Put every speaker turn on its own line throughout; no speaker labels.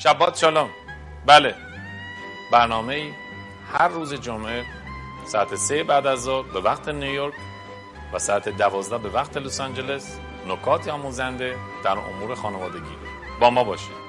شبات شالوم. بله، برنامه‌ای هر روز جمعه ساعت 3 بعد از ظهر به وقت نیویورک و ساعت 12 به وقت لس آنجلس، نکاتی آموزنده در امور خانوادگی. با ما باشید.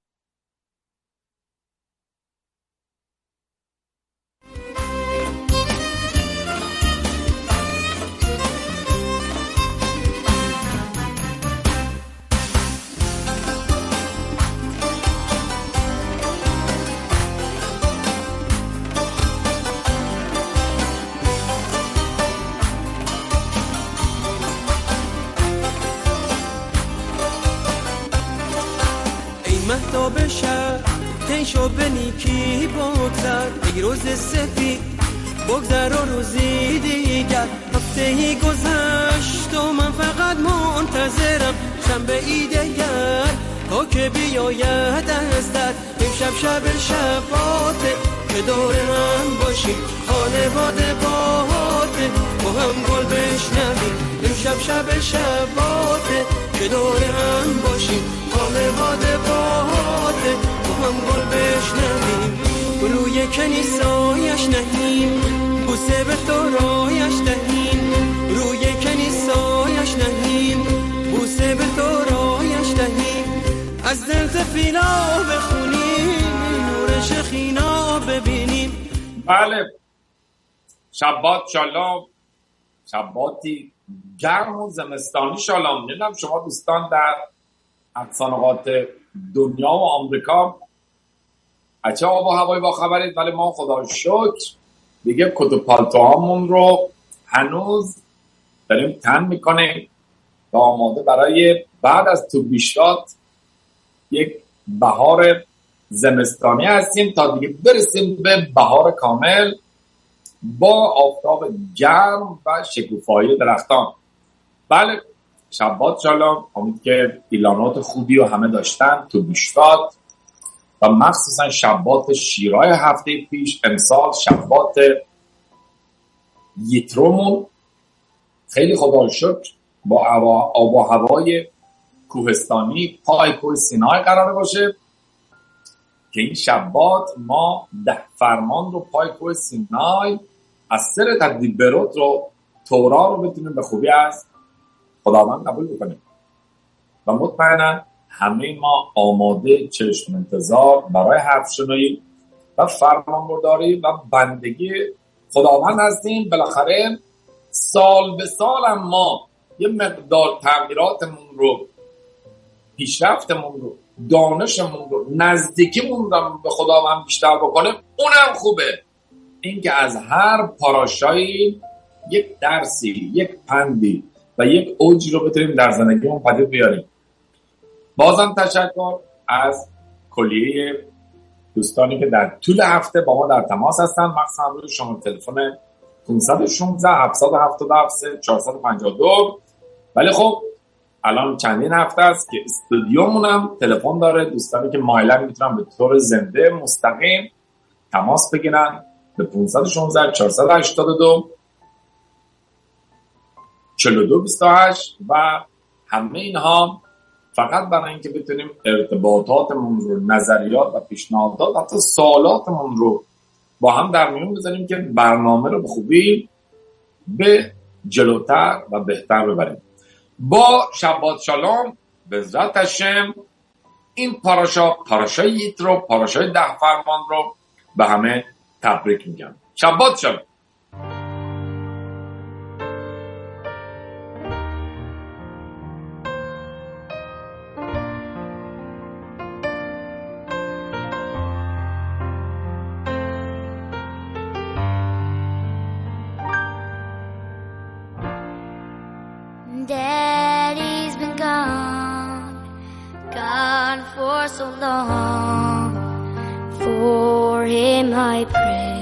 مهتاب شب تنشو به نیکی بگذر، ای روز سفید بگذر و روزی دیگر. هفتهی گذشت و من فقط منتظرم شنبه ای دیگر تا که بیاید از در. امشب شب شباته که دور هم باشیم، خانواده باته با هم گل بشنویم. امشب شب شباته که دور هم باشیم، خانواده باته با هم گل بشنویم. روی کنیسایش نهیم، بوسه به تورایش دهیم. روی کنیسایش نهیم، بوسه به تورایش دهیم. از دل تفیلا بخونیم، نور شخینا ببینیم.
بله، شبات شالوم، شباتی گرم و زمستانی شالوم. نمیدونم شما دوستان در اقصانقاط دنیا و آمریکا اچه آب و هوایی با خبرید، ولی ما خدا شکر دیگه کت و پالتوهامون رو هنوز داریم تن میکنیم و آماده برای بعد از تو بیشتات یک بهار زمستانی هستیم تا دیگه برسیم به بهار کامل با آفتاب گرم و شکوفایی درختان. بله، شبات شالوم. امید که اعلانات خوبی رو همه داشتن تو بیشتات و مخصوصا شبات شیرای هفته پیش. امسال شبات یترومون خیلی خدا رو شکر با آب و هوای کوهستانی پای کوه سینای قراره باشه که این شبات ما 10 فرمان رو پای کوه سینای از سر تدیب بروت رو تورا رو بتونیم به خوبی از خداوند قبول بکنیم و مطمئنا همه ما آماده چشم انتظار برای حرف شنوی و فرمانبرداری و بندگی خداوند هستیم. بالاخره سال به سال هم ما یه مقدار تغییراتمون رو، پیشرفتمون رو، دانشمون رو، نزدیکیمون رو به خداوند بیشتر بکنیم، اونم خوبه. این که از هر پاراشایی یک درسی، یک پندی و یک اوجی رو بتونیم در زندگیمون پدید بیاریم. بازم تشکر از کلیه دوستانی که در طول هفته با ما در تماس هستن، مخصوصا روی شماره تلفن 516 777 452. ولی خب الان چندین هفته است که استودیومون هم تلفن داره. دوستانی که مایلن میتونن به طور زنده مستقیم تماس بگیرن به 516 482 4228 و همه اینها فقط برای اینکه بتونیم ارتباطاتمون رو، نظریات و پیشنهادات، حتی سوالاتمون رو با هم در میون بذاریم که برنامه رو به خوبی به جلوتر و بهتر ببریم. با شبات شالوم به عزت هشم این پاراشای یترو، پاراشای 10 فرمان رو به همه تبریک میگم. شبات شالوم.
Daddy's been gone for so long. For him I pray.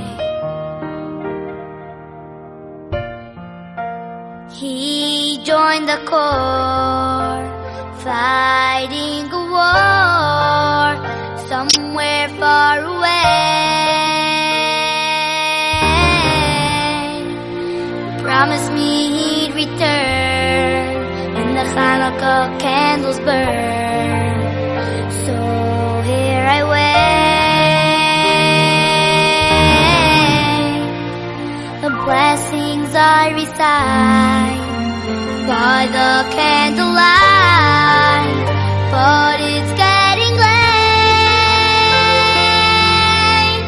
He joined the corps, fighting a war somewhere far away. Promised me he'd return when the Hanukkah candles burn. So here I as I recite by the candlelight, but it's getting late.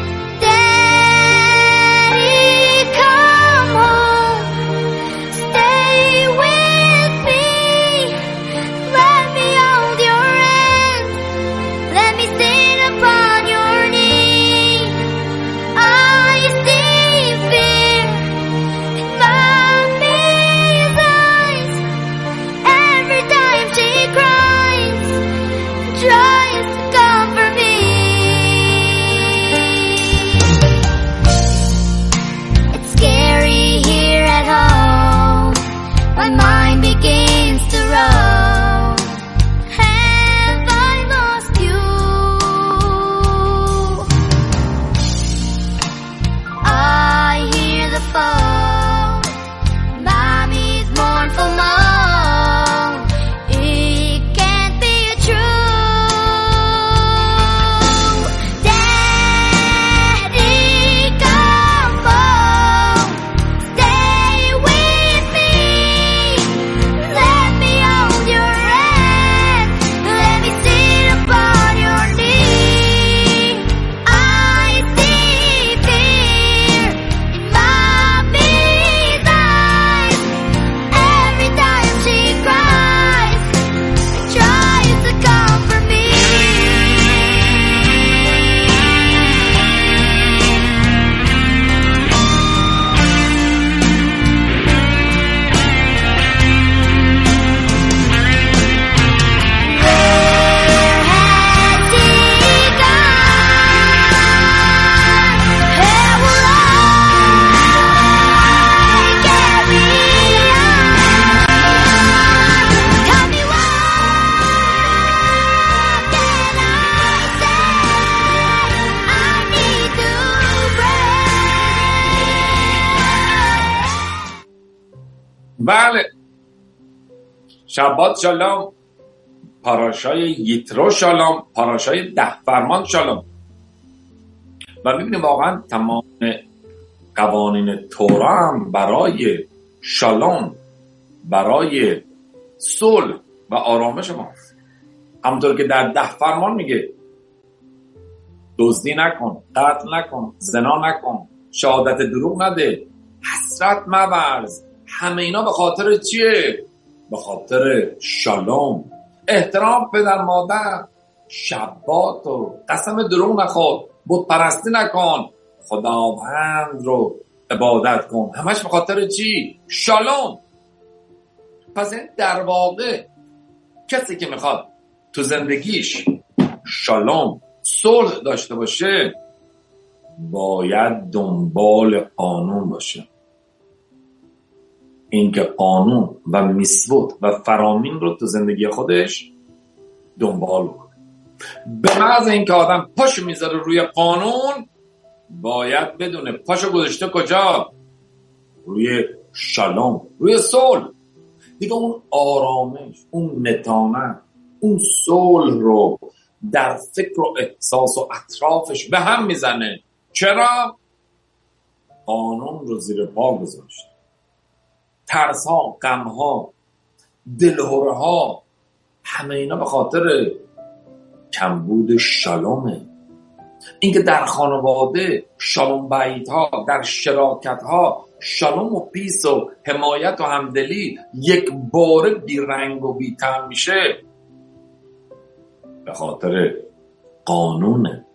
Daddy, come home, stay with me, let me hold your hand, let me sit upon your knee. I see fear in mommy's eyes every time she cries, tries to comfort me. It's scary here at home, my mind begins to roam. Have I lost you? I hear the phone, mommy's mournful moan. It can't be true. Daddy, come home, stay with me, let me hold your hand, let me sit upon your knee. I see fear in mommy's eyes every time she cries, tries to comfort me. Where has he gone? How will I carry on? Tell me what can I say? I need to pray.
بله، شبات شالوم، پاراشای یترو شالوم، پاراشای 10 فرمان شالوم. و میبینیم واقعا تمام قوانین تورا هم برای شالوم، برای صلح و آرامش ماست. همونطور که در 10 فرمان میگه دزدی نکن، قتل نکن، زنا نکن، شهادت دروغ نده، حسرت مورز. همه اینا به خاطر چیه؟ به خاطر شالوم. احترام پدر مادر، شبات و قسم دروغ نخور، بت پرستی نکن، خداوند رو عبادت کن. همش به خاطر چی؟ شالوم. پس این در واقع کسی که میخواد تو زندگیش شالوم، صلح داشته باشه، باید دنبال قانون باشه. اینکه قانون و میثوت و فرامین رو تو زندگی خودش دنبال کنه. به محض اینکه آدم پاشو میذاره روی قانون، باید بدونه پاشو گذاشته کجا؟ روی شالوم، روی صلح. دیگه اون آرامش، اون نتانت، اون صلح رو در فکر و احساس و اطرافش به هم میزنه. چرا؟ قانون رو زیر پا گذاشت. ترس ها، غم ها، دلهره ها، همه اینا به خاطر کمبود شالومه. اینکه در خانواده شالوم بیت ها، در شراکت ها شالوم و پیس و حمایت و همدلی یک باره بی رنگ و بی طعم میشه، به خاطر قانونه.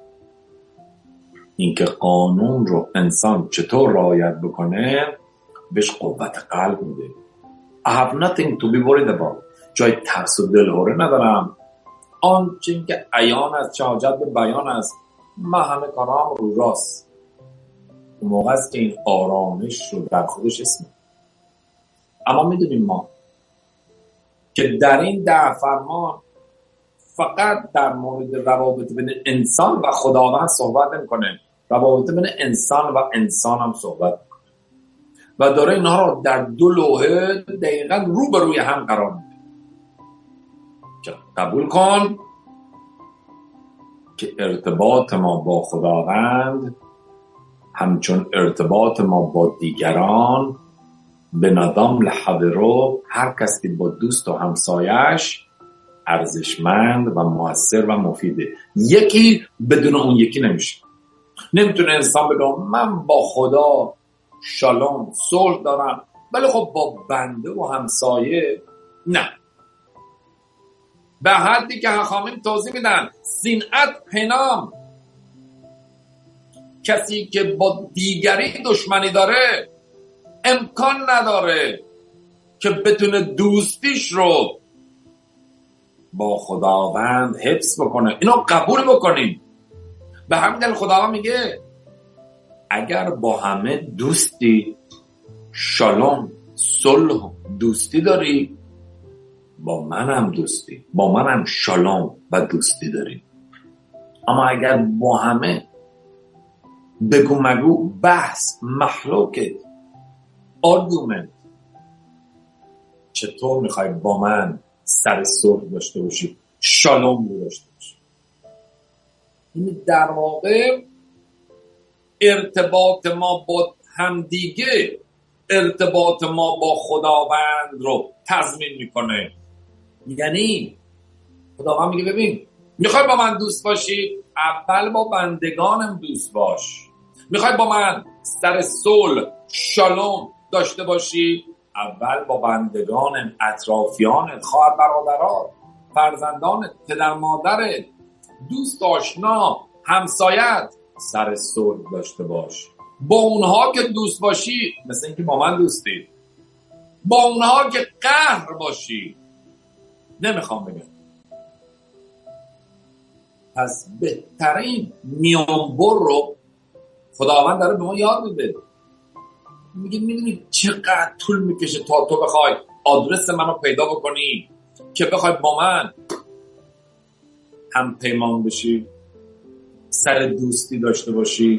اینکه قانون رو انسان چطور رعایت بکنه بهش قوت قلب میده. I have nothing to be worried about. جای ترس و دلهره ندارم. آنچه که عیان است، چه حاجت به بیان است، من همه کارام رو راست. اون موقع است که این آرامش رو در خودش اسم. اما میدونیم ما که در این 10 فرمان فقط در مورد روابط بین انسان و خداوند صحبت نمی‌کنه، روابط بین انسان و انسان هم صحبت می‌کنه و داره اینها رو در 2 لوحه دقیقاً روبروی هم قرار میده که قبول کن که ارتباط ما با خداوند همچون ارتباط ما با دیگران به ندام لحبرو، هر کس که با دوست و همسایش ارزشمند و مؤثر و مفیده. یکی بدون اون یکی نمیشه. نمیتونه انسان بگه من با خدا شالوم صلح دارم ولی خب با بنده و همسایه نه. به حدی که حکایم توضیح میدن صنعت پنام، کسی که با دیگری دشمنی داره امکان نداره که بتونه دوستیش رو با خداوند حفظ بکنه. اینو قبول بکنیم. به همین دلیل خداوند میگه اگر با همه دوستی، شالوم، صلح، دوستی داری، با منم دوستی، با منم شالوم و دوستی داری. اما اگر با همه بگو مگو، بحث، محلوکت، آرگومنت، چطور میخوای با من سر صلح داشته باشی، شالوم رو داشته باشی؟ این در واقع ارتباط ما با همدیگه، ارتباط ما با خداوند رو تضمین میکنه. یعنی خداوند میگه ببین، میخوای با من دوست باشی، اول با بندگانم دوست باش. میخوای با من سر صلح، شالوم داشته باشی، اول با بندگانم، اطرافیانت، خواهر برادرات، فرزندانت، پدر مادرت، دوست آشنا، همسایت سر صلح داشته باش. با اونها که دوست باشی مثل اینکه با من دوستی. با اونها که قهر باشی نمیخوام بگم. پس بهترین میانبر رو خداوند داره به ما یاد میده. میگه میدونی چقدر طول میکشه تا تو بخوای آدرس منو پیدا بکنی که بخوای با من هم پیمان بشی، سر دوستی داشته باشی.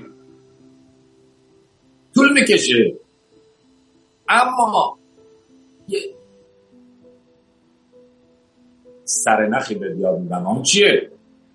طول میکشه. اما یه سرنخی به یاد میدم. اون چیه؟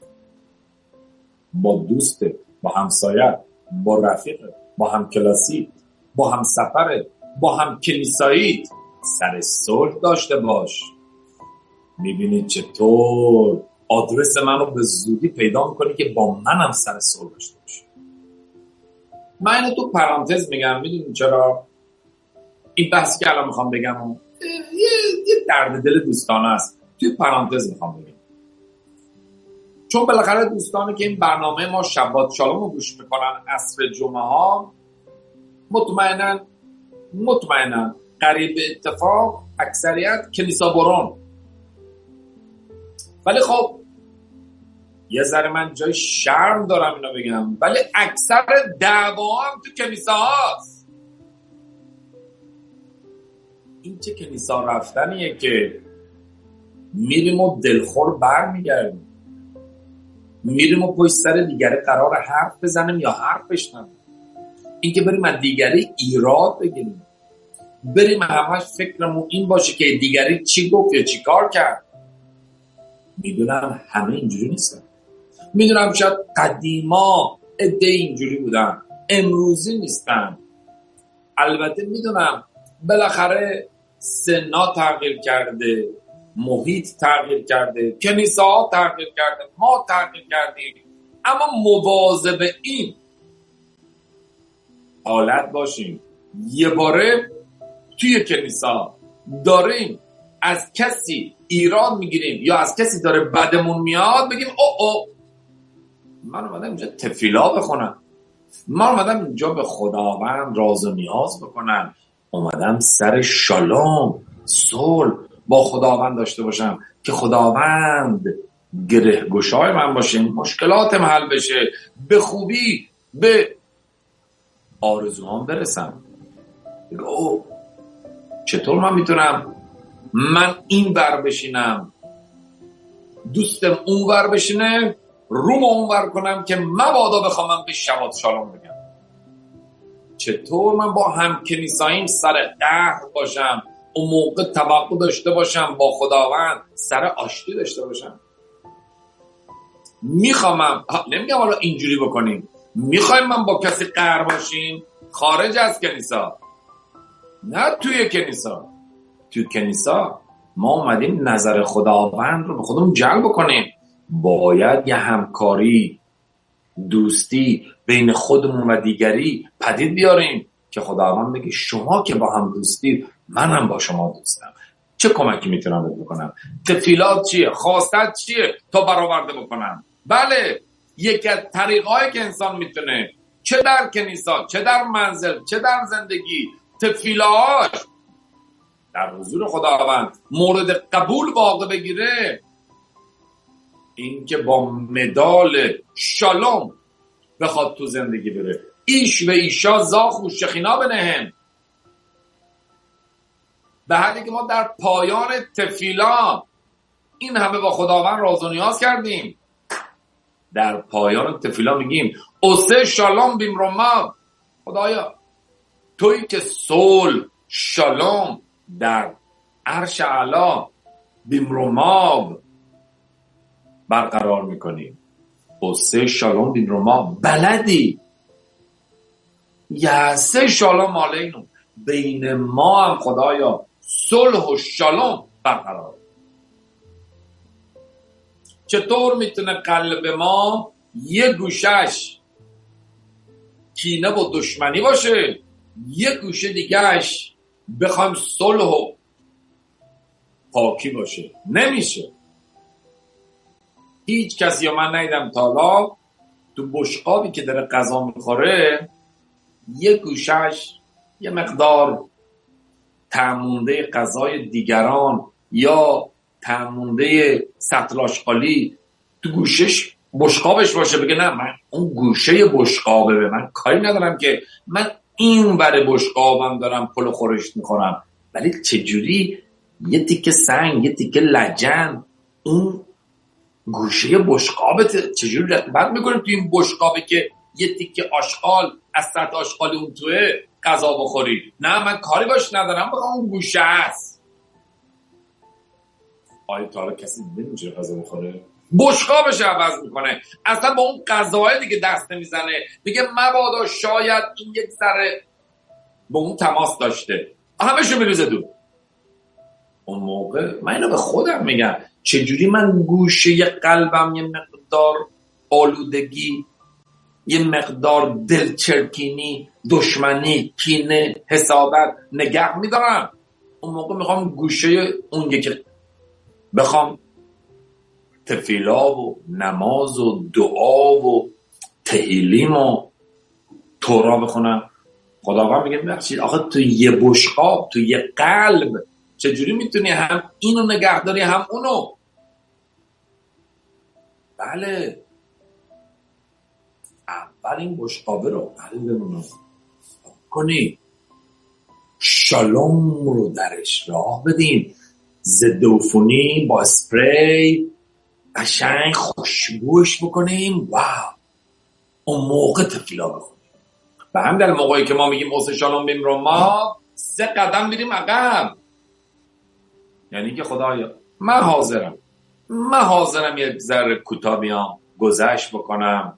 با دوسته، با همسایه، با رفیقه، با هم کلاسی، با هم سفره، با هم کلیساییت سر صلح داشته باش. میبینی چطور آدرس منو به زودی پیدا میکنی که با منم سر صلح داشته باشی. من اینو تو پرانتز میگم. میدونی چرا؟ این بحثی که الان میخوام بگم یه درد دل دوستانه است. توی پرانتز میخوام بگم چون بالاخره دوستانی که این برنامه ما شبات شالوم رو گوش میکنن عصر جمعه ها، مطمئناً قریب اتفاق اکثریت کلیسا برون. ولی خب یه ذره من جای شرم دارم اینو بگم، ولی اکثر دعوا هم تو کلیسا هاست. این چه کلیسا رفتنیه که میریم و دلخور بر میگردیم، میریم و پشت سر دیگری قرار حرف بزنیم یا حرف بشنویم. این که بریم از دیگری ایراد بگیریم، بریم همش فکرمون این باشه که دیگری چی گفت یا چی کار کرد. میدونم همه اینجوری نیستن. میدونم شاید قدیما عده اینجوری بودن، امروزی نیستن. البته میدونم بالاخره سنا تغییر کرده، محیط تغییر کرده، کنیسه‌ها تغییر کرده، ما تغییر کردیم. اما مواظب این حالت باشیم یه باره توی کنیسا داریم از کسی ایراد میگیریم یا از کسی داره بدمون میاد بگیم او من اومدم اینجا تفیلا بخونم، من اومدم اینجا به خداوند راز و نیاز بکنم، اومدم سر شالوم، صلح با خداوند داشته باشم که خداوند گره گشای من باشه، مشکلاتم حل بشه، به خوبی به آرزوام برسم. او چطور من میتونم من این ور بشینم دوستم اون ور بشینه، روم اون ور کنم که مبادا بخوام به شبات شالوم بگم؟ چطور من با هم کنیساییم سر قهر باشم، اون موقع توقع داشته باشم با خداوند سر آشتی داشته باشم؟ میخوام نمیگم حالا اینجوری بکنیم، میخوایم من با کسی قهر باشیم خارج از کنیسا، نه توی کنیسا. توی کنیسا ما اومدیم نظر خداوند رو به خودمون جلب کنیم. باید یه همکاری، دوستی بین خودمون و دیگری پدید بیاریم که خداوند بگه شما که با هم دوستی، منم با شما دوستم. چه کمکی میتونم بکنم؟ تفیلات چیه؟ خواستت چیه تا برآورده بکنم؟ بله، یکی از طریقایی که انسان میتونه، چه در کنیسا، چه در منزل، چه در زندگی، تفیلاش در حضور خداوند مورد قبول واقع بگیره، این که با مدال شالوم بخواد تو زندگی بره. ایش و ایشا زاخ و شخینا بنهم. به حدی که ما در پایان تفیلا این همه با خداوند راز و نیاز کردیم، در پایان تفیلا میگیم اوسه شالوم بیمروما. خدایا تویی که صلح، شالوم در عرش اعلی بیمروما برقرار میکنیم. اوسه شالوم بیمروما بلدی یعسه شالوم علینا، بین ما هم خدایا صلح و شالوم برقرار. چطور میتونه قلب ما یه گوشش کینه و دشمنی باشه، یه گوشه دیگهش بخوایم صلح و پاکی باشه؟ نمیشه. هیچ کسی یا من ندیدم تا حالا تو بشقابی که داره غذا میخوره یه گوشش یه مقدار تعمونده غذای دیگران یا تعمونده سطل آشغالی تو گوشش بشقابش باشه، بگه نه من اون گوشه بشقابه، به من کاری ندارم که من این بره بشقابم دارم پلو خورشت میخورم. ولی چجوری یه تیکه سنگ، یه تیکه لجن اون گوشه بشقابت چجوری رد میکنیم تو این بشقابه که یه تیکه آشغال از سطح آشغالی اون توه غذا بخوری؟ نه من کاری باش ندارم، بگم اون گوشه هست. آیا تا حالا کسی دیده میشه غذا بخوره؟ بشقابش عوض میکنه، اصلا با اون غذاهای دیگه دست نمیزنه، میگه مبادا شاید این یک ذره با اون تماس داشته، همه‌شو میریزه دور. اون موقع من اینو به خودم میگم چجوری من گوشه قلبم یه مقدار آلودگی، یه مقدار دلچرکینی، دشمنی، کینه، حسادت نگه میدارم. اون موقع میخوام گوشه اون یکی بخوام تفیلا و نماز و دعا و تهیلیم و تورا بخونم. خداوند میگه ببخشید آخه تو یه بشقاب، تو یه قلب چجوری میتونی هم اینو نگه داری هم اونو؟ بله، اول این بشقابه رو قلبمون رو کنی، شالوم رو درش راه بدیم، ضد عفونی با اسپری قشنگ خوشبوش بکنیم. واو، اون موقع تفیلا بخونیم. و هم در موقعی که ما میگیم اوسه شالوم بیم رو ما 3 قدم میریم عقب. یعنی که خدایا من حاضرم یک ذره کوتاه بیام گذشت بکنم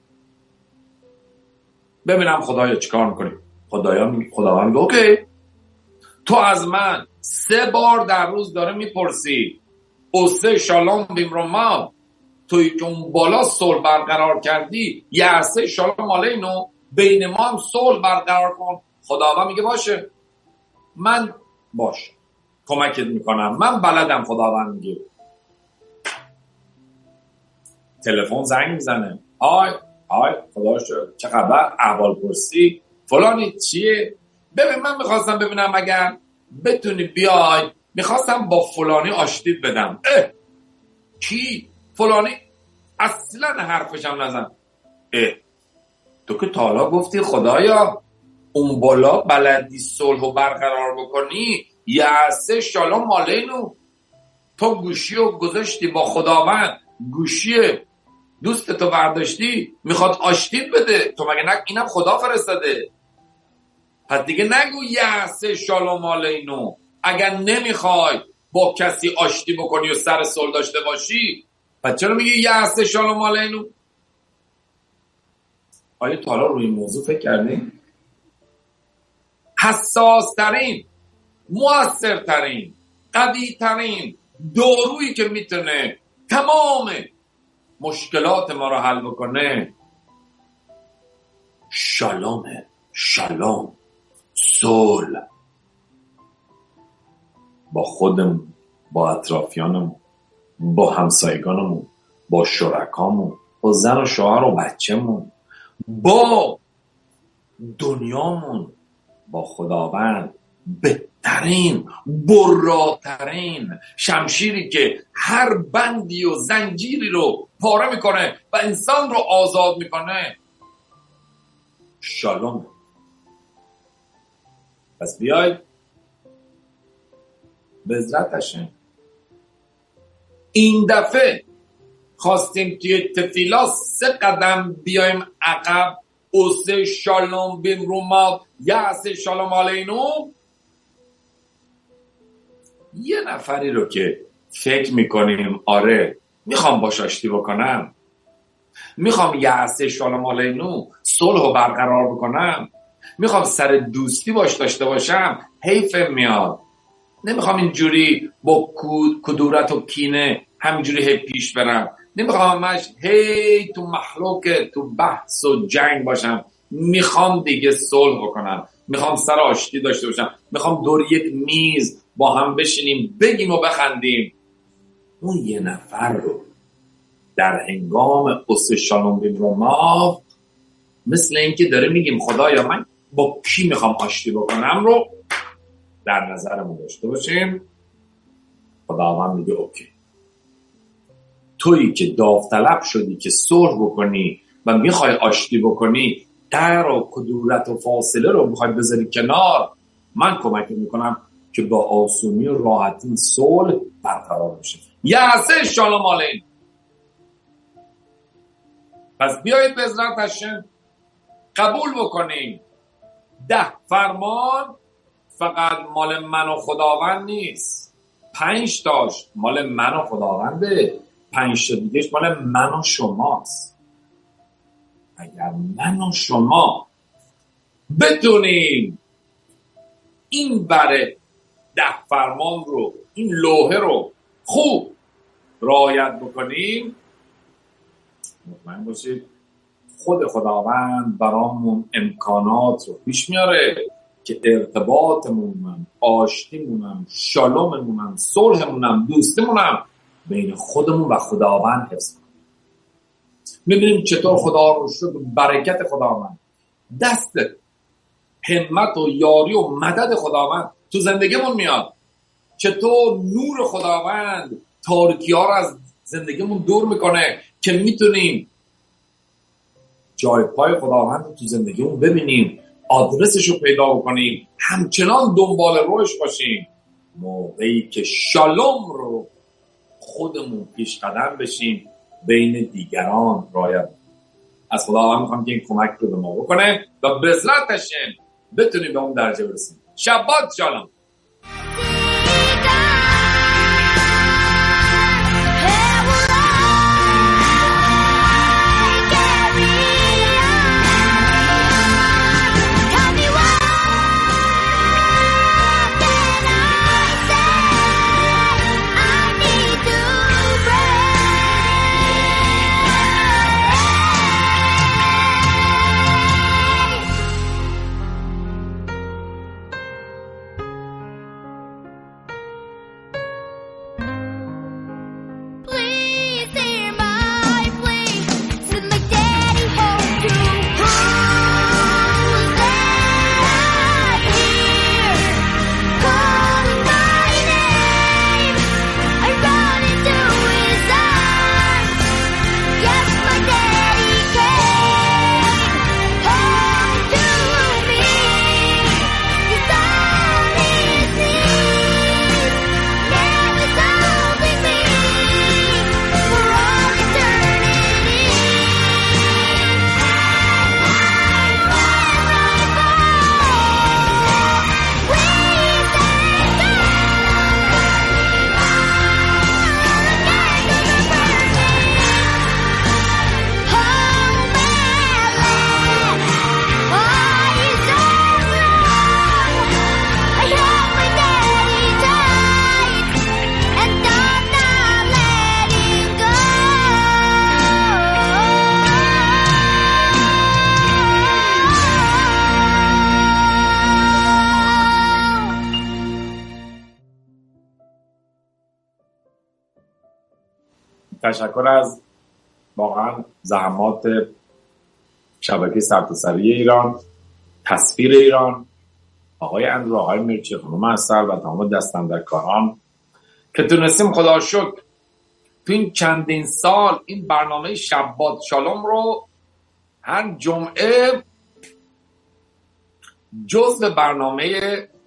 ببینم خدایا چیکار میکنی. خداوند میگه اوکی، تو از من 3 بار در روز داره میپرسی اوسه شالوم بیم رو ما، توی که اون بالا صلح برقرار کردی یعسه شالوم علینا، بین ما هم صلح برقرار کن. خداوند میگه باشه، من باشه کمکت میکنم، من بلدم. خداوند میگه تلفن زنگ میزنه، های خدا شد چه خبر، احوال پرسی فلانی چیه، ببین من میخواستم ببینم اگر بتونی بیای، میخواستم با فلانی آشتید بدم. کی؟ فلانی اصلا حرفشم نزن. تو که تا حالا گفتی خدایا اون بالا بلدی صلح و برقرار بکنی، یعسه شالوم علینا، تو گوشی رو گذاشتی با خداوند، گوشی دوستتو برداشتی میخواد آشتید بده، تو مگه نه اینم خدا فرستاده؟ پس دیگه نگو یعسه شالوم علینا. اگر نمیخوای با کسی آشتی بکنی و سر صلح داشته باشی، پس چرا میگی یعسه شالوم علینا؟ آیا تا حالا روی این موضوع فکر کردین؟ حساس ترین موثرترین، قویترین دارویی که میتونه تمام مشکلات ما رو حل بکنه شالومه. شالوم، صلح با خودمون، با اطرافیانمون، با همسایگانمون، با شرکامون، با زن و شوهر و بچه‌مون، با دنیامون، با خداوند. بهترین، براترین شمشیری که هر بندی و زنجیری رو پاره میکنه و انسان رو آزاد میکنه شالوم. پس بیاید به عزتشه این دفعه خواستیم توی تفیلا 3 قدم بیایم عقب. اوسه شالوم بیم رو ما یعص شالوم علینا. یه نفری رو که فکر میکنیم آره میخوام باش آشتی بکنم، میخوام یعص شالوم علینا صلح رو برقرار بکنم، میخوام سر دوستی باش داشته باشم، حیفم میاد، نمیخوام اینجوری با کدورت و کینه همینجوری هی پیش برم، نمیخوام همش هی تو محلوک تو بحث و جنگ باشم، میخوام دیگه صلح بکنم، میخوام سر آشتی داشته باشم، میخوام دور یک میز با هم بشینیم بگیم و بخندیم. اون یه نفر رو در هنگام قصه شالوم بیم رو ما مثل اینکه داره میگیم خدایا من با کی میخوام آشتی بکنم رو در نظرمون داشته باشیم. خداوند میگه اوکی، تویی که داوطلب شدی که صلح بکنی و میخوای آشتی بکنی، در و کدورت و فاصله رو میخوای بذاری کنار، من کمک میکنم که با آسونی و راحتی صلح برقرار بشه. یعص شالوم علینا. پس بیایید به عزت هشم قبول بکنیم 10 فرمان فقط مال من و خداوند نیست، 5 تاش مال من و خداونده، 5 تا دیگهش مال من و شماست. اگر من و شما بتونیم این بره 10 فرمان رو، این لوحه رو خوب رعایت بکنیم، مطمئن باشید خود خداوند برامون امکانات رو پیش میاره که ارتباطمونم، آشتیمونم، شالوممونم، صلحمونم، دوستیمونم بین خودمون و خداوند حفظ کنیم. میبینیم چطور خدا رو شد برکت خداوند، دست همت و یاری و مدد خداوند تو زندگیمون میاد. چطور نور خداوند تاریکی ها رو از زندگیمون دور میکنه که میتونیم جای پای خداوند رو تو زندگیمون ببینیم، آدرسش رو پیدا بکنیم، همچنان دنبال روش باشیم. موقعی که شالوم رو خودمون پیش قدم بشیم بین دیگران رعایت. از خداوند میخوام که این کمک رو به ما بکنه و به عزتش بتونیم به اون درجه برسیم. شبات شالوم. تشکر از واقعا زحمات شبکه سرتاسری ایران، تصویر ایران، آقای اندرو، آقای مرچی، خانم عسل و تمام دست‌اندرکاران که تونستیم خدا شکر تو این چندین سال این برنامه شبات شالوم رو هر جمعه جزء برنامه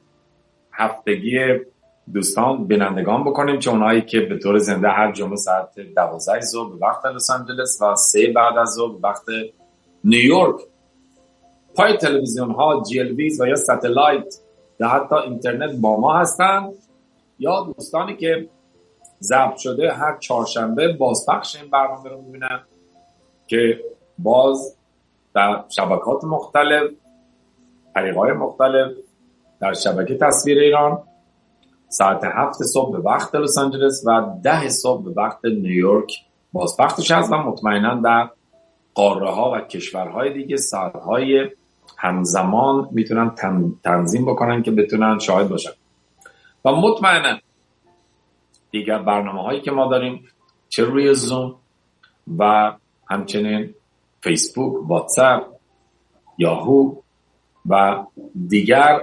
هفتگی دوستان بینندگان بکنیم، چون اونایی که به طور زنده هر جمعه ساعت 12 صبح به وقت لس آنجلس و 3 بعد از ظهر به وقت نیویورک پای تلویزیون ها GLVs و یا ستلایت یا حتی اینترنت با ما هستن، یا دوستانی که ضبط شده هر چهارشنبه بازپخش این برنامه رو میبینن که باز در شبکات مختلف، طریق‌های مختلف، در شبکه تصویر ایران ساعت 7 صبح به وقت لس آنجلس و 10 صبح به وقت نیویورک بازپخشش هست و مطمئنا در قاره ها و کشورهای دیگه ساعتهای همزمان میتونن تنظیم بکنن که بتونن شاهد باشن. و مطمئنا دیگر برنامه هایی که ما داریم چه روی زوم و همچنین فیسبوک، واتساپ، یاهو و دیگر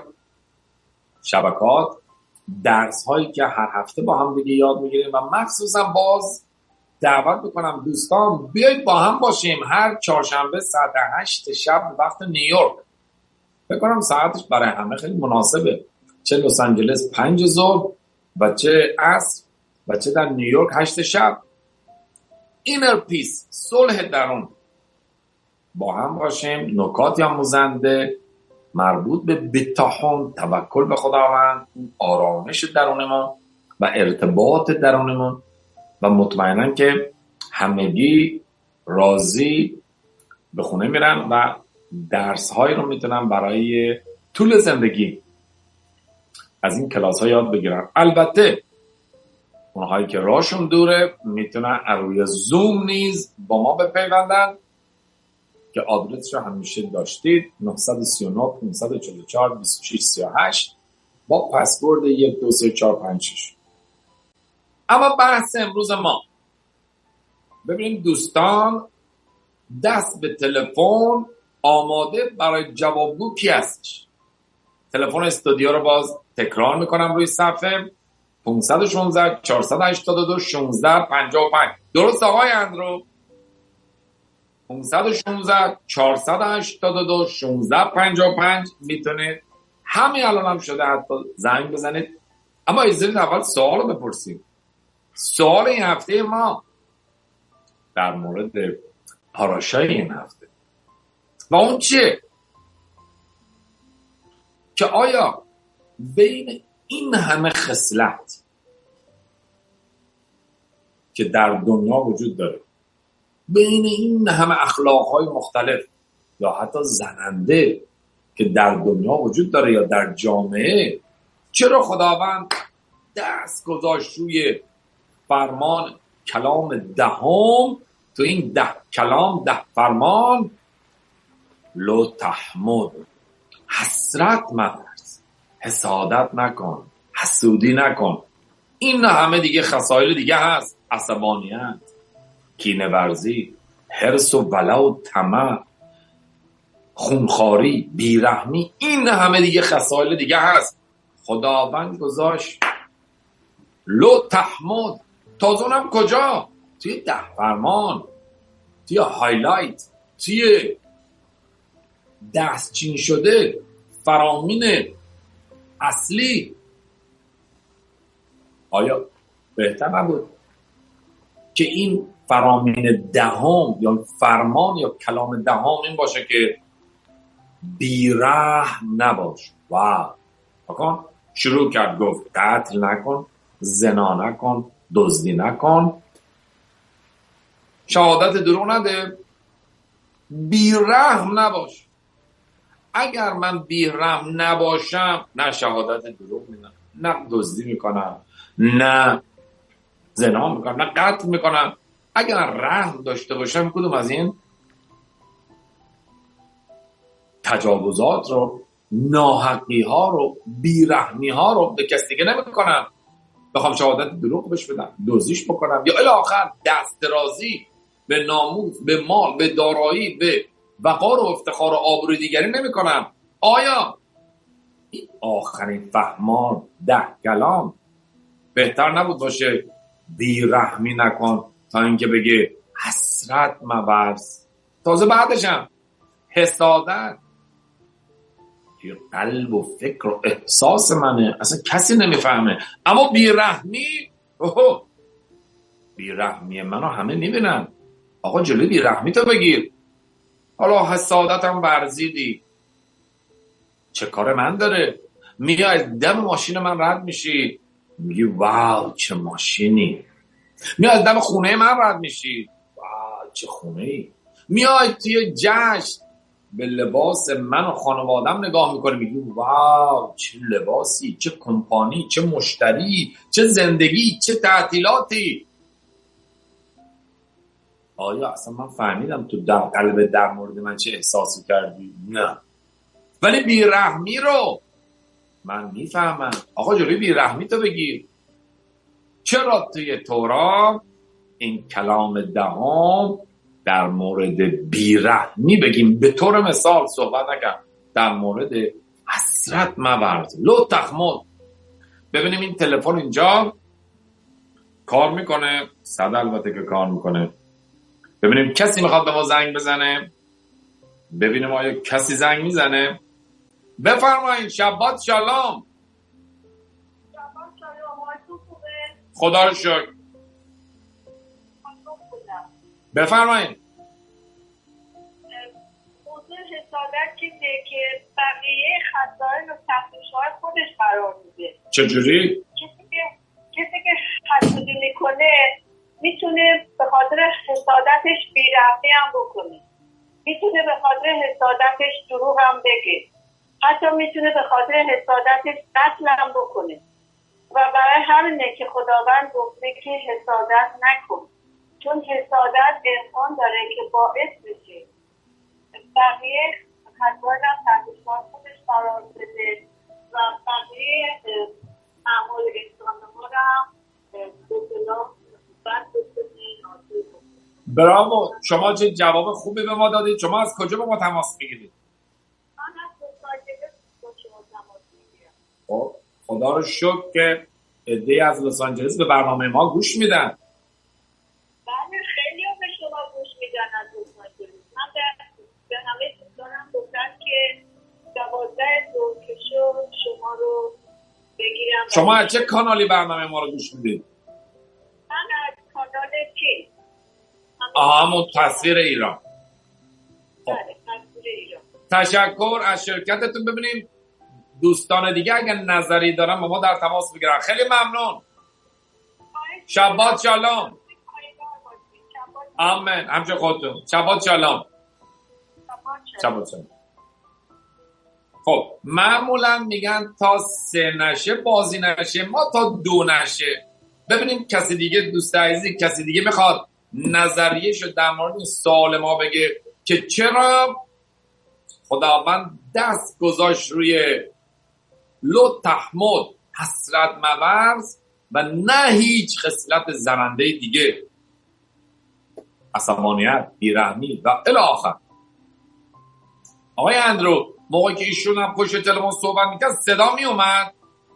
شبکات، درس هایی که هر هفته با هم دیگه یاد میگیریم و مخصوصا باز دعوت بکنم دوستان بیایید با هم باشیم هر چهارشنبه ساعت 8 شب به وقت نیویورک. بکنم ساعتش برای همه خیلی مناسبه، چه لس آنجلس 5 صبح و چه عصر و چه در نیویورک 8 شب. اینر پیس، صلح درون، با هم باشیم، نکاتی آموزنده مربوط به بی‌تحم، توکل به خداوند، آرامش درونمون و ارتباط درونمون و مطمئنا که همگی راضی به خونه میرن و درس هایی رو میتونن برای طول زندگی از این کلاس ها یاد بگیرن. البته اونهایی که راهشون دوره میتونن روی زوم نیز با ما بپیوندن که آدرسش رو همیشه داشتید 939 544 2638 با پسورد 123456. اما بحث امروز ما، ببینید دوستان دست به تلفن آماده برای جوابگو کی هستش؟ تلفن استودیو رو باز تکرار میکنم روی صفحه 516 482 1655. درست آقای اندرو؟ 516 482 1655 میتونه همین الان هم شده حتی زنگ بزنید. اما اجازه اول سوال رو بپرسیم. سوال این هفته ما در مورد پاراشای این هفته و اون چه که آیا بین این همه خصلت که در دنیا وجود داره، بین این همه اخلاقهای مختلف یا حتی زننده که در دنیا وجود داره یا در جامعه، چرا خداوند دست گذاشت روی فرمان کلام دهم؟ تو این 10 کلام 10 فرمان، لو تحمد، حسرت مورز، حسادت نکن، حسودی نکن. این همه دیگه خصایل دیگه هست، عصبانیت، کینه ورزی، حرص و ولع و طمع، خونخواری، بیرحمی، این همه دیگه خصایل دیگه هست. خداوند گذاشت لو تحمد. تازه اونم کجا؟ توی 10 فرمان، توی هایلایت، توی دستچین شده فرامین اصلی. آیا بهتر نبود که این فرامین دهم یا فرمان یا کلام دهم این باشه که بیرحم نباش؟ واو، شروع کرد گفت قتل نکن، زنا نکن، دزدی نکن، شهادت دروغ نده، بیرحم نباش. اگر من بیرحم نباشم نه شهادت دروغ میدم، نه دزدی میکنم، نه زنا میکنم، نه قتل میکنم. اگر رحم داشته باشم کدوم از این تجاوزات رو، ناحقی ها رو، بیرحمی ها رو به کسی دیگه نمیکنم. بخوام شهادت دروغ بهش بدم، دزدیش بکنم، یا الی آخر دست درازی به ناموس، به مال، به دارایی، به وقار و افتخار و آبروی دیگری نمی‌کنم. آیا این آخرین فهمان 10 کلام بهتر نبود باشه بیرحمی نکن تا اینکه بگه حسرت مورز؟ تازه بعدش هم حسادت که قلب و فکر و احساس منه، اصلا کسی نمیفهمه. اما بیرحمی، بیرحمی منو همه میبینن. آقا جلوی بیرحمی تو بگیر. حالا حسادت هم ورزیدی، چه کار من داره؟ میای دم ماشین من رد میشی، میگی واو چه ماشینی. میای دم خونه من رد میشی، واو چه خونه ای. میای توی جشن به لباس من و خانوادم نگاه میکنی، میگی واو چه لباسی، چه کمپانی، چه مشتری، چه زندگی، چه تعطیلاتی. آیا اصلا من فهمیدم تو در قلب در مورد من چه احساسی کردی؟ نه. ولی بیرحمی رو من میفهمم. آقا جلوی بیرحمی تو بگیر. چرا توی تورات این کلام دهم در مورد بیرحمی بگیم؟ به طور مثال صحبت نکنم در مورد حسرت مورز، لو تخمد. ببینیم این تلفن اینجا کار میکنه؟ صد البته که کار میکنه. ببینیم کسی میخواد به ما زنگ بزنه، ببینیم آیا کسی زنگ میزنه. بفرمایید. شبات شالام. خدا رو شکر. بفرمایید.
موضوع حسادت چیزه که بقیه خصائص و تخصیص‌های خودش قرار میده.
چجوری؟
کسی که حسودی میکنه میتونه به خاطر حسادتش بیرحمی هم بکنه، میتونه به خاطر حسادتش دروغ هم بگه، حتی میتونه به خاطر حسادتش قتل هم بکنه. و برای همینه که خداوند گفته که حسادت نکن، چون حسادت امکان داره که باعث بشه بقیه خطاهای هم تحتشان خودش قرار بده و بقیه اعمال انسان ما را هم به صلاح بد بکنه، ناصر بکنه.
براو، شما چه جواب خوبی به ما دادید. شما از کجا به ما تماس میگیرید؟
من از لس با شما تماس میگیرم.
خب خدا رو شکر که عده‌ای از لس آنجلس به برنامه ما گوش میدن.
بله خیلی ها به شما گوش میدن از لس آنجلس. من به همه دوستانم گفتم که 12 دورکشو شما رو بگیرم.
شما از چه کانالی برنامه ما رو گوش میدید؟
من از کانال کی؟
همون تصویر ایران.
بله تصویر ایران.
تشکر از شرکتتون. ببینیم دوستان دیگه اگر نظری دارن با ما در تماس بگیرن. خیلی ممنون. شبات شالام. آمین. همچه خودتون. شبات شالام. شبات شالام. خب معمولا میگن تا 3 نشه بازی نشه، ما تا 2 نشه. ببینیم کسی دیگه، دوست عزیزی کسی دیگه میخواد نظریه‌شو در مورد سوال ما بگه که چرا خداوند دست گذاشت روی لو تحمد، حسرت مورز، و نه هیچ خصلت زننده دیگه، عصبانیت، بیرحمی و الی آخر. آقای اندرو، موقعی که ایشون هم پشت تلفن صحبت میکرد صدا میومد؟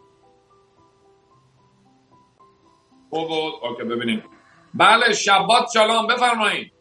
خوب بود. اوکی ببینیم. بله شبات شالام. بفرمایید.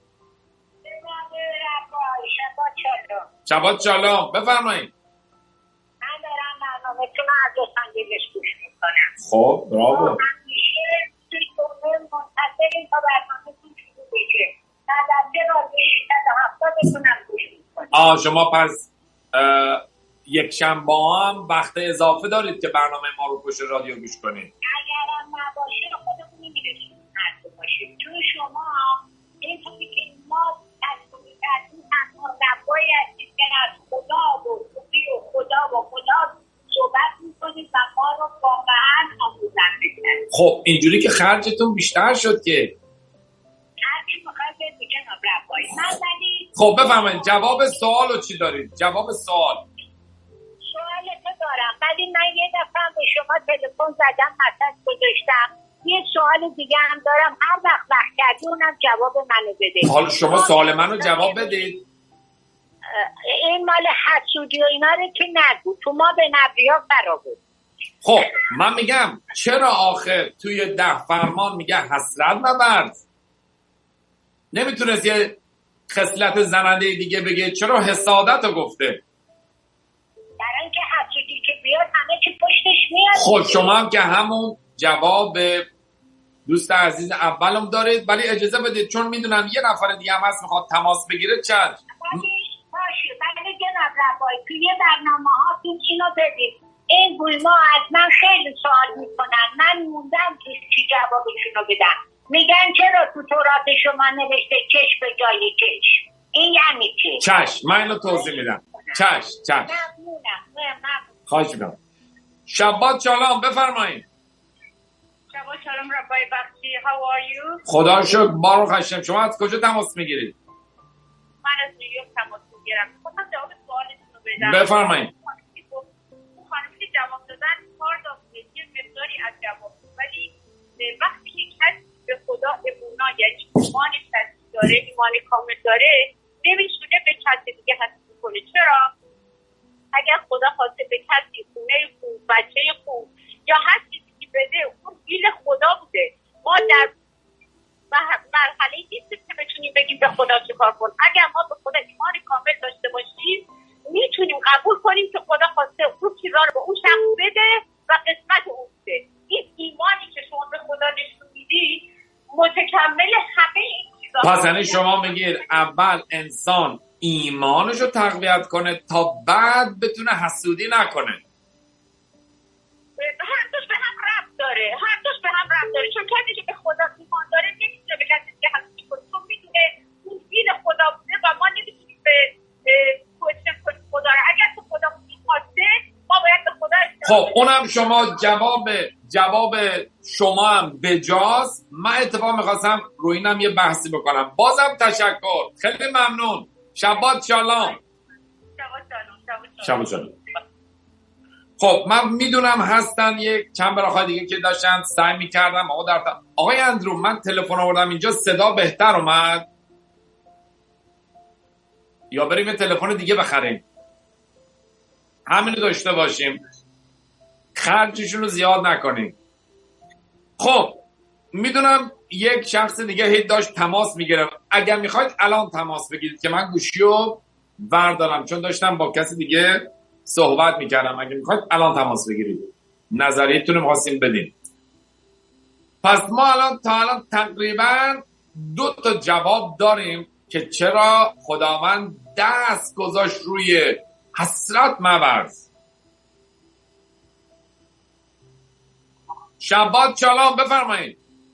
شبات شالام. بفرمایید.
من دارم برنامه‌تون رو از لس آنجلس گوش میکنم.
خب برافو.
همیشه منتظریم تا برنامه‌تون شروع بشه. نظر راضی 70 بتونم گوش میکنم.
شما پس یک شنبه هم وقت اضافه دارید که برنامه ما رو پشت رادیو گوش کنید؟
اگرم نباشه خودمون نمیرسیم حرف باشیم، چون شما این طوری که ما از این تنها نبایی هستید که از خدا و خوبی و خدا صحبت میکنید و ما رو واقعا آموزنده کرد.
خب اینجوری که خرجتون بیشتر شد که
هرچی میخواید بگید جناب ربایی. من ولی
خب بفرمایید جواب سوالو چی دارید؟ جواب سوال
سوالت
دارم، ولی من یه دفعه به شما تلفن زدم مسج گذاشتم. یه سوال دیگه هم دارم، هر وقت کردی اونم جواب منو بده.
حالا شما سوال منو جواب بدید.
این مال حسودی و اینا رو که نگو، تو ما به نبریا فرا بود.
خب من میگم چرا آخر توی 10 فرمان میگه حسرت مبرد؟ نمیتونست یه خصلت زننده دیگه بگه؟ چرا حسادت رو گفته؟
برای اینکه حسودی که بیاد همه چی پشتش میاد.
خب شما هم که همون جواب دوست عزیز اولم دارید، ولی اجازه بدید چون میدونم یه نفر دیگه هم هست میخواد تماس بگیره. چند
باشه ولی جناب ربایی توی برنامه هاتون اینو بدید. این گویما از من خیلی سوال میکنن، من موندم که چی جوابشونو بدم. میگن چرا تو تورات شما نوشته چشم به جای چشم؟ این یعنی چی؟
چشم، من اینو توضیح میدم. چشم
ممنونم.
خواهش میکنم. شبات شالام، بفرمایید.
شبات شالام ربای بخشی. How are you؟
خدا شکر، بارو خشم. شما از کجا تماس میگیرید؟
من از نیویورک تماس میگیرم. خواستم جواب سوالتون رو بدم.
بفرمایید.
خانمی که جواب دادن کار داشته یه مقداری از جواب، ولی وقتی که کسی به خدا امونا یعنی ایمان کسی داره، ایمان کامل داره، نمیتونه به کسی دیگه حسد کنه. چرا؟ اگر خدا خواسته به کسی خونه خوب، بچه خوب یا هر چیزی که بده، اون دیل خدا بوده. ما در مرحله نیستیم که بتونیم بگیم به خدا چیکار کن. اگر ما به خدا ایمان کامل داشته باشیم میتونیم قبول کنیم که خدا خواسته اون چیزا رو به اون شخص بده و قسمت اون بده. این ایمانی که شما به خدا نشون میدی متکمل همه این چیزا.
پس یعنی شما میگید اول انسان ایمانشو تقویت کنه تا بعد بتونه حسودی نکنه.
هر دوش به هم ربط داره. چون کسی که به خدا ایمان داره نمیتونه به کسی که حسودی کنه، چون میدونه اون دین خدا بوده و ما نمیتونیم به کوشش کنیم خدا رو. اگر تو خدا میخواسته ما باید به خدا
خب اونم شما جواب شما هم بجاست. من اتفاق میخواستم روی اینم یه بحثی بکنم. بازم تشکر، خیلی ممنون. شبات شالام. شبات شالام. خب من میدونم هستن یک چند براخای دیگه که داشتن سعی میکردم. آقای اندرو، من تلفن آوردم اینجا، صدا بهتر اومد یا بریم یه تلفن دیگه بخریم؟ همینو داشته باشیم، خرجشون رو زیاد نکنیم. خب میدونم یک شخص دیگه هی داشت تماس میگیره. اگر میخواید الان تماس بگیرید که من گوشیو وردارم، چون داشتم با کسی دیگه صحبت میکردم. اگر میخواید الان تماس بگیرید، نظریتون رو می‌خواستیم بدین. پس ما تا الان تقریبا 2 تا جواب داریم که چرا خداوند دست گذاشت روی حسرت مورز. شبات شالام، بفرمایید.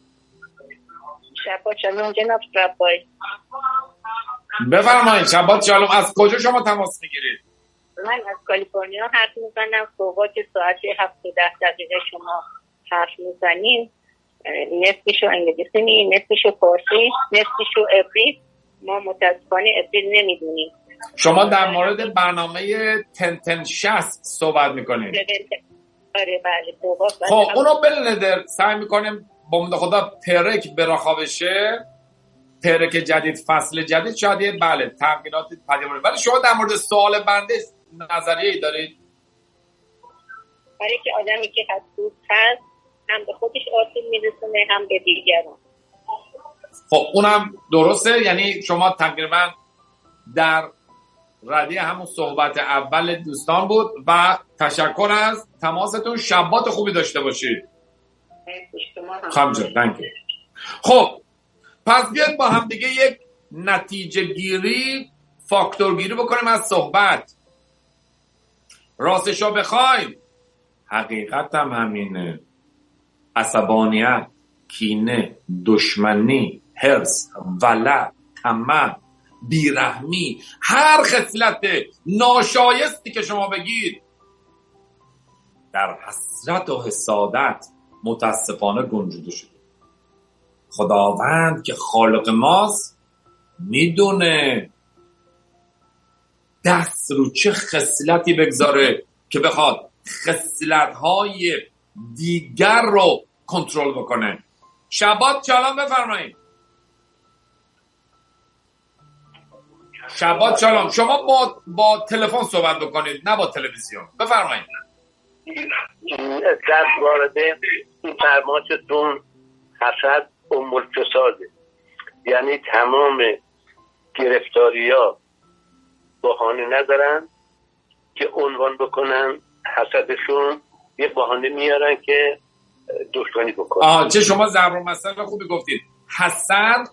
شبات شالام جناب ربایی.
بفرمایید. شبات شالام. از کجا شما تماس میگیرید؟
من از کالیفرنیا حرف میزنم. صبح که ساعت 7:10 شما حرف میزنیم، نصفشو انگلیسی، نصفشو فارسی، نصفشو عبری. ما متاسفانه عبری نمیدونیم.
شما در مورد برنامه تنتن 60 صحبت میکنید؟
آره بله.
خب اونو بلندر سعی میکنیم با امید خدا پرک براخا بشه، پرک جدید، فصل جدید، شاید بله تغییرات پدید بیاد. ولی شما در مورد سوال بنده نظریه‌ای دارید؟
برای که آدمی که حسود هست هم به خودش آسیب میرسونه هم به دیگران.
خب اونم درسته. یعنی شما تقریبا در ردیه همون صحبت اول دوستان بود و تشکر از تماستون. شبات خوبی داشته باشید. خب پس بیاد با هم دیگه یک نتیجه گیری، فاکتور گیری بکنیم از صحبت. راستشو بخواید حقیقت هم همینه. عصبانیت، کینه، دشمنی، حرص، ولع، طمع، بیرحمی، هر خصلت ناشایستی که شما بگید در حسرت و حسادت متاسفانه گنجوده شده. خداوند که خالق ماست میدونه دست رو چه خصلتی بگذاره که بخواد خصلت‌های دیگر رو کنترل بکنه. شبات سلام بفرمایید. شبات سلام. شما با تلفن صحبت بکنید نه با تلویزیون. بفرمایید.
در وارد این فرمایشتون حسد الفساده، یعنی تمام گرفتاری‌ها بهانه ندارن که عنوان بکنن حسدشون، یه بهانه میارن که دشمنی بکنن.
چه شما ضرب المثل خوبی گفتید. حسد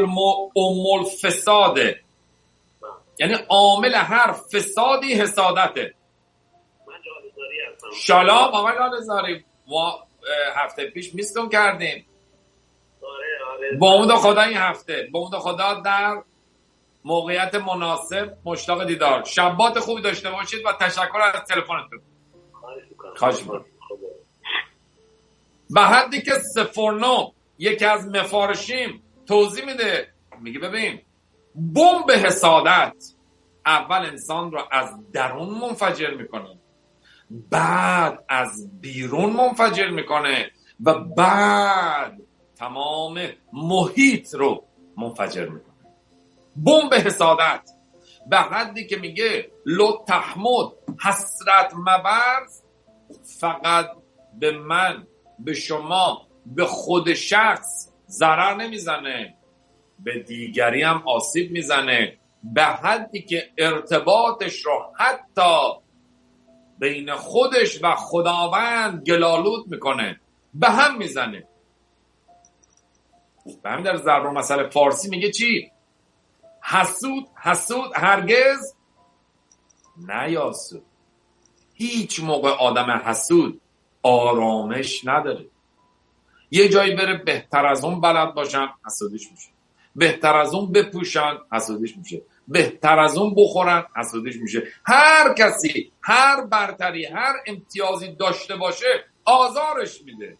الفساده، یعنی عامل هر فسادی حسادته. شالام آقای لاله‌زاری، ما هفته پیش میستون کردیم. با امید خدا این هفته با امید خدا در موقعیت مناسب مشتاق دیدار. شبات خوبی داشته باشید و تشکر از تلفنتون. خواهش می‌کنم. به حدی که سفرنو یکی از مفارشیم توضیح میده، میگه ببین بمب حسادت اول انسان رو از درون منفجر میکنه، بعد از بیرون منفجر میکنه و بعد تمام محیط رو منفجر میکنه. بمب حسادت به حدی که میگه لو تحمد حسرت مبرز، فقط به من، به شما، به خود شخص ضرر نمیزنه، به دیگری هم آسیب میزنه، به حدی که ارتباطش رو حتی بین خودش و خداوند گلالود میکنه، به هم میزنه. به همین در ضرب المثل فارسی میگه چی؟ حسود هرگز نیاسود. هیچ موقع آدم حسود آرامش نداره. یه جایی بره بهتر از اون بلد باشن حسودیش میشه، بهتر از اون بپوشن حسودیش میشه، بهتر از اون بخورن حسودیش میشه. هر کسی هر برتری هر امتیازی داشته باشه آزارش میده.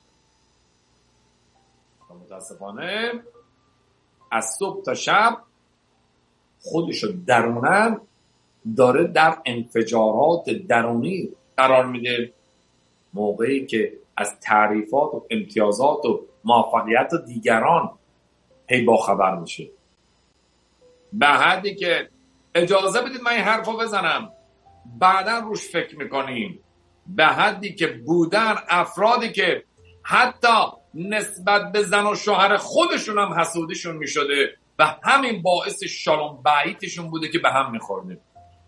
متاسفانه از صبح تا شب خودشو درونن داره در انفجارات درونی قرار میده، موقعی که از تعریفات و امتیازات و موفقیت دیگران هی با خبر میشه. به حدی که اجازه بدید من این حرف رو بزنم بعدا روش فکر میکنیم، به حدی که بودن افرادی که حتی نسبت به زن و شوهر خودشون هم حسودیشون میشده و همین باعث شالون بعیدشون بوده که به هم میخورده.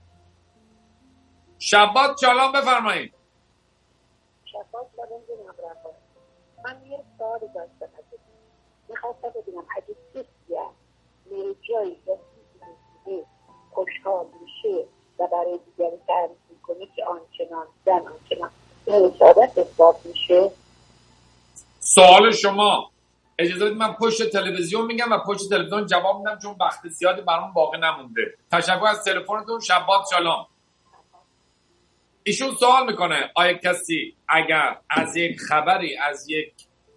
شبات سلام بفرمایید.
شبات سلام جناب رفا. من یه سوالی داشتم میخواستم ببینم اگه کسی میره جایی که خوشحال میشه و برای دیگری تعریف میکنه که آنچنان به حسادت حساب میشه.
سوال شما اجازه بدید من پشت تلویزیون میگم و پشت تلویزیون جواب میدم چون وقت زیادی برام باقی نمونده. تشکر از تلفنتون. شبات سلام. ایشون سوال میکنه آیا کسی اگر از یک خبری از یک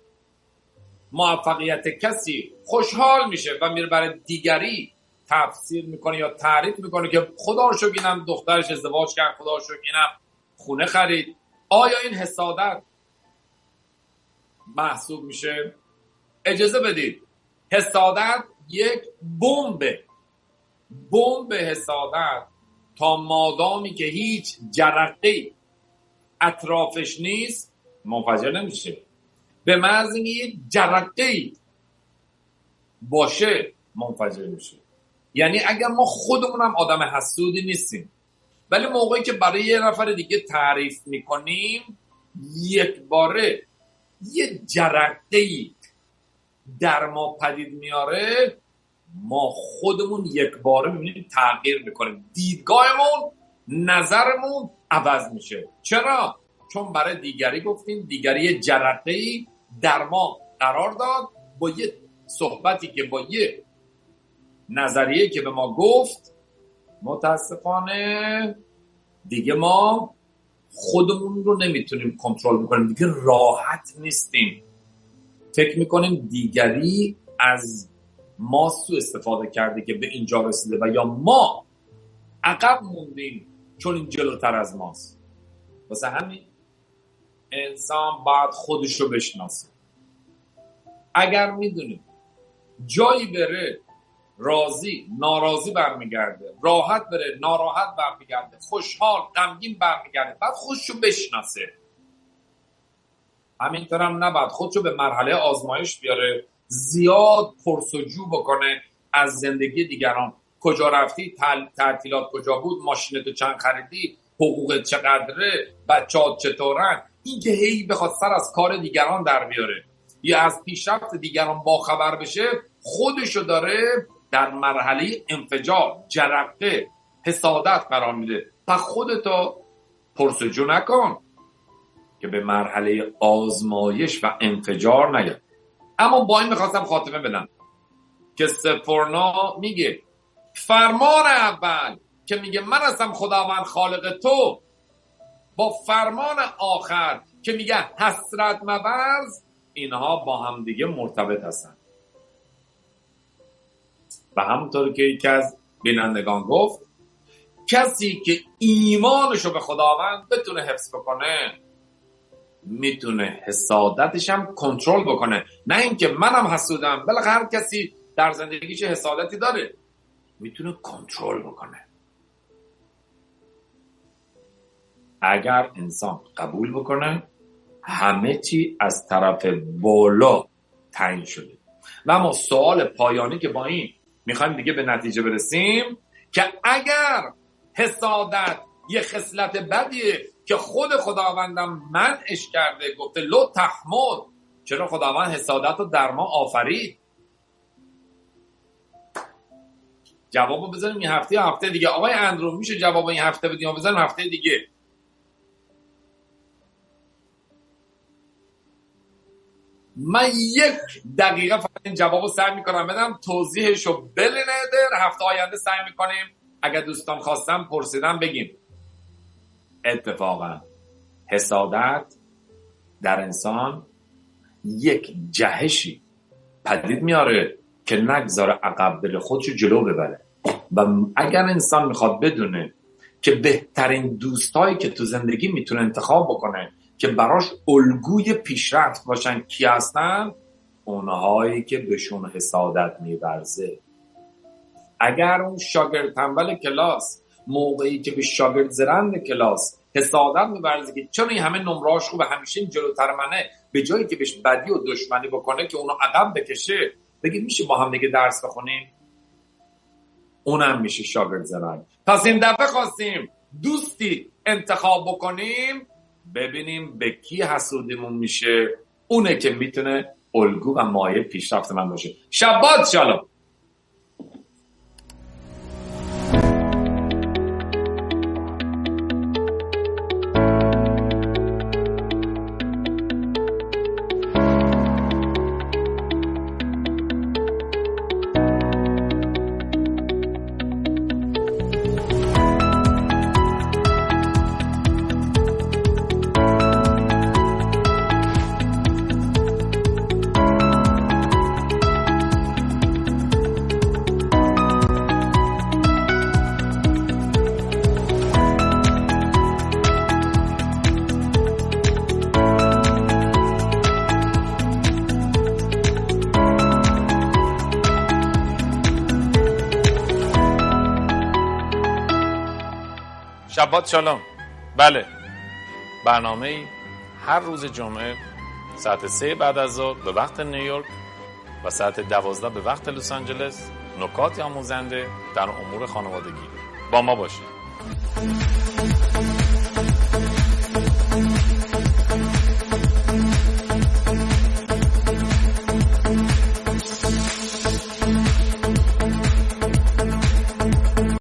موفقیت کسی خوشحال میشه و میره برای دیگری تفسیر میکنه یا تعریف میکنه که خدا رو شکر اینم دخترش ازدواج کرد، خدا رو شکر اینم خونه خرید، آیا این حسادت محسوب میشه؟ اجازه بدید، حسادت یک بمب حسادت تا مادامی که هیچ جرقه‌ای اطرافش نیست منفجر نمیشه. به محض اینکه یک جرقه‌ای باشه منفجر میشه. یعنی اگر ما خودمونم آدم حسودی نیستیم ولی موقعی که برای یه نفر دیگه تعریف میکنیم یک باره یه جرقه‌ای در ما پدید میاره، ما خودمون یک باره میبینیم تغییر میکنیم، دیدگاهمون نظرمون عوض میشه. چرا؟ چون برای دیگری گفتیم، دیگری یه جرقه‌ای در ما قرار داد با یه صحبتی که با یه نظریه که به ما گفت. متاسفانه دیگه ما خودمون رو نمیتونیم کنترل بکنیم، دیگه راحت نیستیم، فکر میکنیم دیگری از ما سوء استفاده کرده که به اینجا رسیده و یا ما عقب موندیم چون این جلوتر از ماست. واسه همین انسان باید خودش رو بشناسه. اگر میدونیم جایی بره راضی ناراضی برمیگرده، راحت بره ناراحت برمیگرده، خوشحال غمگین برمیگرده، بعد خودش رو بشناسه. همینطور هم نباید خودش رو به مرحله آزمایش بیاره، زیاد پرسجو بکنه از زندگی دیگران. کجا رفتی؟ تعطیلات کجا بود؟ ماشینتو چند خریدی؟ حقوقت چقدره؟ بچه‌هات چطورن؟ این که هی بخواد سر از کار دیگران در بیاره یا از پیشرفت دیگران باخبر بشه، خودشو داره در مرحله انفجار، جرقه، حسادت قرار میده. پس خودتو پرسجو نکن که به مرحله آزمایش و انفجار نیاد. اما با این میخواستم خاتمه بدم که سفرنا میگه فرمان اول که میگه من هستم خداوند خالق تو، با فرمان آخر که میگه حسرت مورز، اینها با هم دیگه مرتبط هستن. و همونطور که یکی از بینندگان گفت، کسی که ایمانشو به خداوند بتونه حفظ بکنه میتونه حسادتش هم کنترل بکنه. نه اینکه منم حسودم، بالاخره هر کسی در زندگیش حسادتی داره، میتونه کنترل بکنه. اگر انسان قبول بکنه همه چی از طرف بالا تعیین شده. و اما سوال پایانی که با این میخوایم دیگه به نتیجه برسیم که اگر حسادت یه خصلت بدیه که خود خداوندم منعش کرده، گفته لو تحمد، چرا خداوند حسادت رو در ما آفرید؟ جوابو بذاریم این هفته دیگه. آقای اندرو میشه جواب این هفته بدیم یا بذاریم هفته دیگه؟ من 1 دقیقه فقط این جوابو سعی میکنم بدم، توضیحشو بلندر هفته آینده سعی میکنیم. اگر دوستان خواستم پرسیدم بگیم. اتفاقا حسادت در انسان یک جهشی پدید میاره که نگذاره عقب دل خودشو جلو ببره. و اگر انسان میخواد بدونه که بهترین دوستایی که تو زندگی میتونه انتخاب بکنه که براش الگوی پیشرفت باشن کی هستن؟ اونهایی که بهشون حسادت می‌ورزه. اگر اون شاگرد تنبل کلاس موقعی که به شاگرد زرند کلاس حسادت می‌ورزه که چون این همه نمره‌اش خوبه، همیشه این جلوتر منه، به جایی که بهش بدی و دشمنی بکنه که اونو عقب بکشه، بگه میشه با هم دیگه درس بخونیم، اونم میشه شاگرد زرند. پس این دفعه خواستیم دوستی انتخاب بکنیم، ببینیم به کی حسودیمون میشه، اونه که میتونه الگو و مایه پیشرفت من باشه. شبات شالوم.
شبات شالوم. بله، برنامه هر روز جمعه ساعت 3 بعد از ظهر به وقت نیویورک و ساعت 12 به وقت لس آنجلس، نکات آموزنده در امور خانوادگی. با ما باشید.